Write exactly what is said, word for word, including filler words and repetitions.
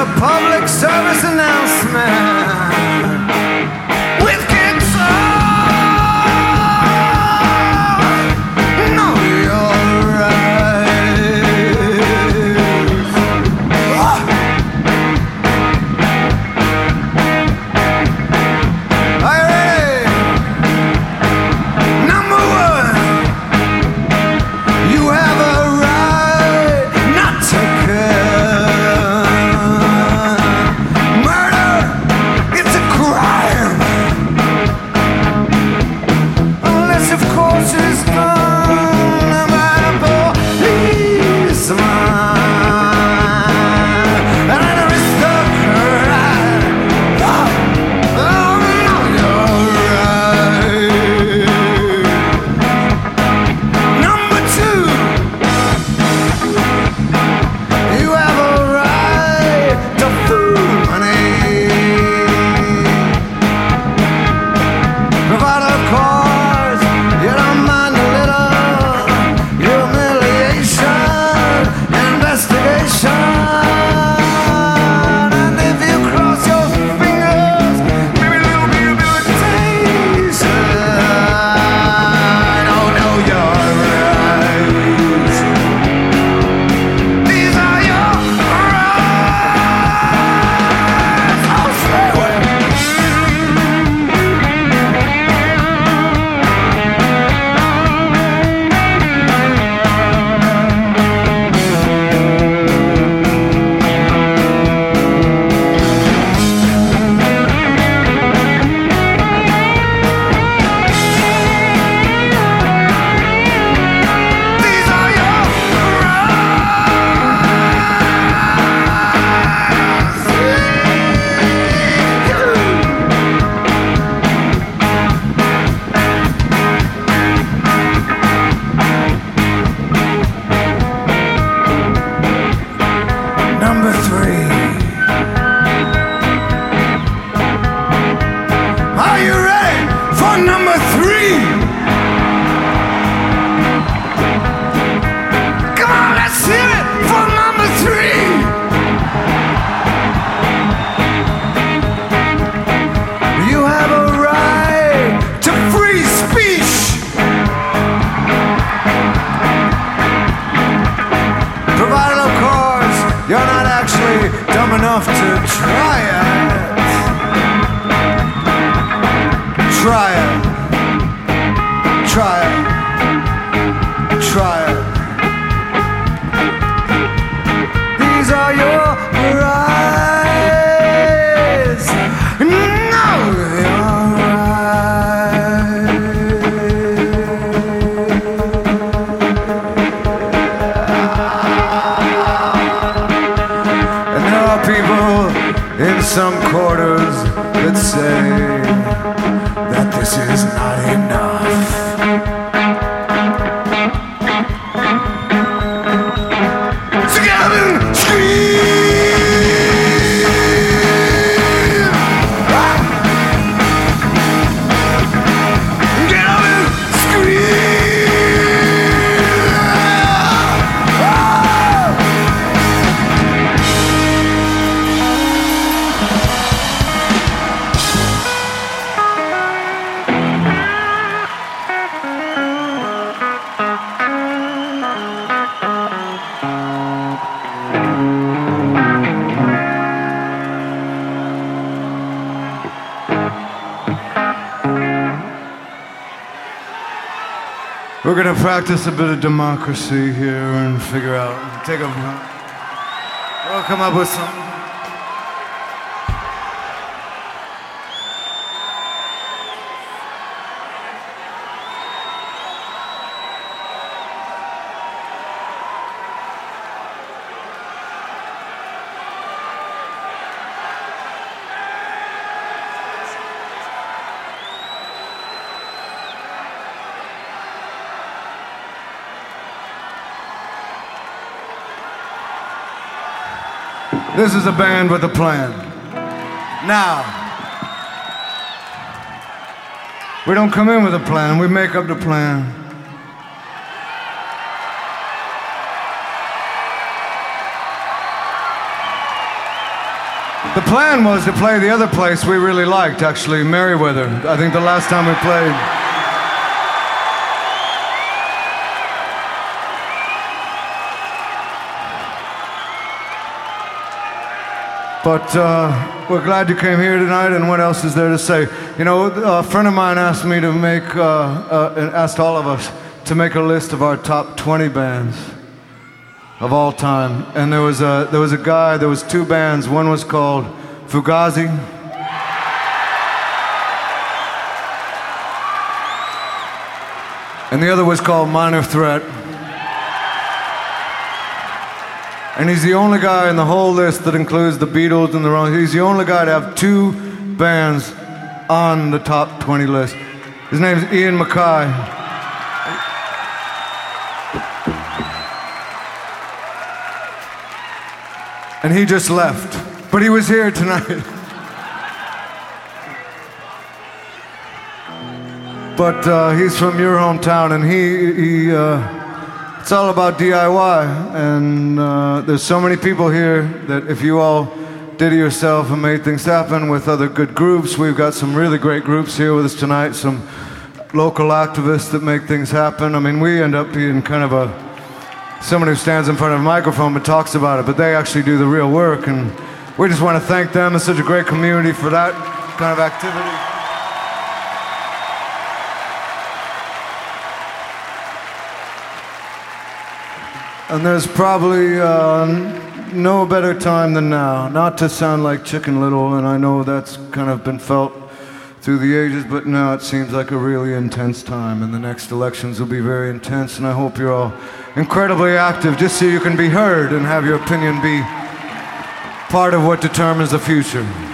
a public service announcement. With kicks on, no, you're right. Oh. Are you ready? Number one, you have a right not to care. Murder, it's a crime. Unless, of course, it's done by a policeman and an aristocrat. Oh, oh, no, you're right. Number two, you have a right to food money. Provide, of course, you don't mind a little humiliation, investigation. And if you cross your fingers, maybe a little bit of irritation. Oh, no, you're right. These are your rights. Oh, stay away. These are your rights. Number three. Are you ready for number three? Come on, let's hear it for number three. You have a right to free speech. Provided, of course, you're not actually dumb enough to try it. Try it. Try it. Try it. These are your rights. No, you're right. And there are people in some quarters that say that this is not enough. So get up and scream! Ah! Get up and scream! Ah! We're gonna practice a bit of democracy here and figure out, take a, we'll come up with something. This is a band with a plan. Now, we don't come in with a plan, we make up the plan. The plan was to play the other place we really liked, actually, Merriweather. I think the last time we played. But uh, we're glad you came here tonight, and what else is there to say? You know, a friend of mine asked me to make, uh, uh, and asked all of us to make a list of our top twenty bands of all time. And there was a, there was a guy, there was two bands. One was called Fugazi. And the other was called Minor Threat. And he's the only guy in the whole list that includes the Beatles and the Rolling. He's the only guy to have two bands on the top twenty list. His name's Ian MacKaye. And he just left, but he was here tonight. But uh, he's from your hometown, and he, he uh, it's all about D I Y, and uh, there's so many people here that if you all did it yourself and made things happen with other good groups, we've got some really great groups here with us tonight, some local activists that make things happen. I mean, we end up being kind of a someone who stands in front of a microphone but talks about it, but they actually do the real work, and we just want to thank them. It's such a great community for that kind of activity. And there's probably uh, no better time than now, not to sound like Chicken Little, and I know that's kind of been felt through the ages, but now it seems like a really intense time, and the next elections will be very intense, and I hope you're all incredibly active, just so you can be heard and have your opinion be part of what determines the future.